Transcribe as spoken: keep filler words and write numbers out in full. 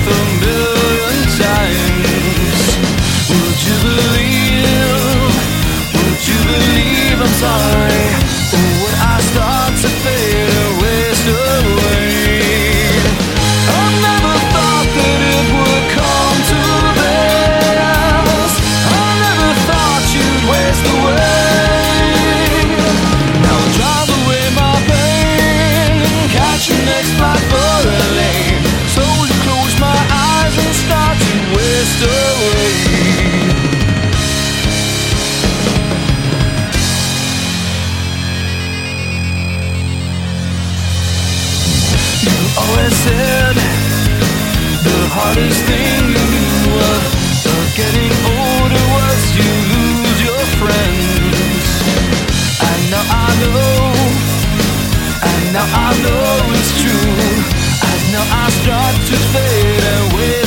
a million times. Would you believe, would you believe I'm sorry? Or would I start to fade and waste away? I never thought that it would come to this. I never thought you'd waste away. Now I'll drive away my pain and catch the next flight for L A. Slowly close my eyes and start to waste away. You always said the hardest thing you knew of of getting older was you lose your friends. And now I know, and now I know it's true. As now I start to fade away.